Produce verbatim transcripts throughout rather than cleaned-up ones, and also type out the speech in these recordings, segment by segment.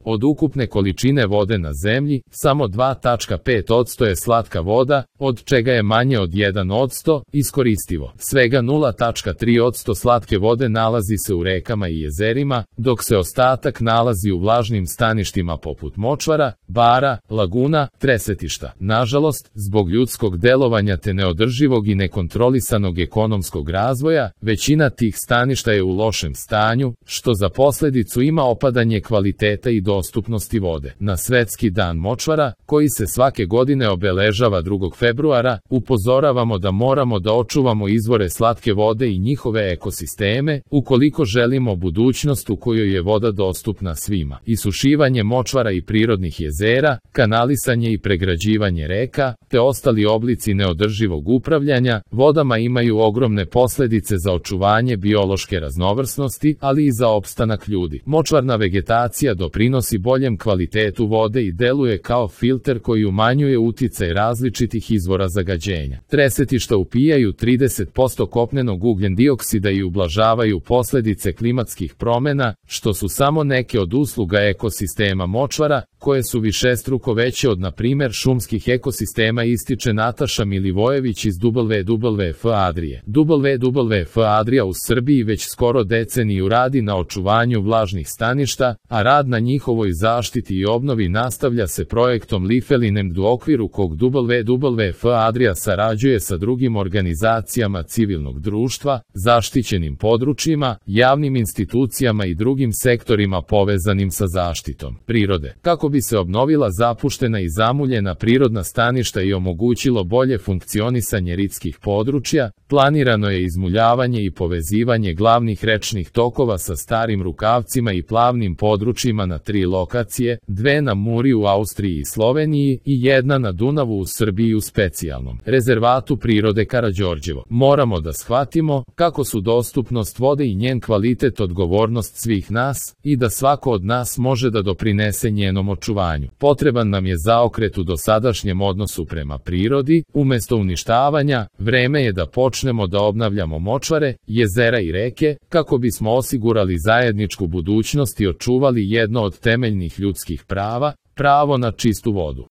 Od ukupne količine vode na zemlji, samo dva zarez pet posto je slatka voda, od čega je manje od jedan posto iskoristivo. Svega nula zarez tri posto slatke vode nalazi se u rekama i jezerima, dok se ostatak nalazi u vlažnim staništima poput močvara, bara, laguna, tresetišta. Nažalost, zbog ljudskog delovanja te neodrživog i nekontrolisanog ekonomskog razvoja, većina tih staništa je u lošem stanju, što za posledicu ima opadanje kvaliteta i dostupnosti vode. Na Svetski dan močvara, koji se svake godine obeležava drugog februara, upozoravamo da moramo da očuvamo izvore slatke vode i njihove ekosisteme, ukoliko želimo budućnost u kojoj je voda dostupna svima. Isušivanje močvara i prirodnih jezera, kanalisanje i pregrađivanje reka, te ostali oblici neodrživog upravljanja vodama imaju ogromne posledice za očuvanje biološke raznovrsnosti, ali i za opstanak ljudi. Močvarna vegetacija doprinosi boljem kvalitetu vode i deluje kao filter koji umanjuje uticaj različitih izvora zagađenja. Tresetišta upijaju trideset posto kopnenog ugljen dioksida i ublažavaju posledice klimatskih promena, što su samo neke od usluga ekosistema močvara, koje su višestruko veće od, na primer, šumskih ekosistema, ističe Nataša Milivojević iz W W F Adrije. W W F Adrija u Srbiji već skoro deceniju radi na očuvanju vlažnih staništa, a rad na njihovoj zaštiti i obnovi nastavlja se projektom Lifelinem u okviru kog W W F Adrija sarađuje sa drugim organizacijama civilnog društva, zaštićenim područjima, javnim institucijama i drugim sektorima povezanim sa zaštitom prirode. Kako bi se obnovila zapuštena i zamuljena prirodna staništa i omogućilo bolje funkcionisanje ritskih područja, planirano je izmuljavanje i povezivanje glavnih rečnih tokova sa starim rukavcima i plavnim područjima na tri lokacije, dve na Muri u Austriji i Sloveniji i jedna na Dunavu u Srbiji u specijalnom rezervatu prirode Karađorđevo. Moramo da shvatimo kako su dostupnost vode i njen kvalitet odgovornost svih nas i da svako od nas može da doprinese njenom očuvanju. Potreban nam je zaokret u dosadašnjem odnosu prema prirodi, umesto uništavanja, vreme je da počnemo da obnavljamo močvare, jezera i reke, kako bismo osigurali zajedničku budućnost i očuvali jedno od temeljnih ljudskih prava, pravo na čistu vodu.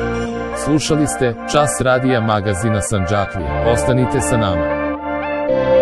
Slušali ste Čas radija magazina Sandžaklija. Ostanite sa nama.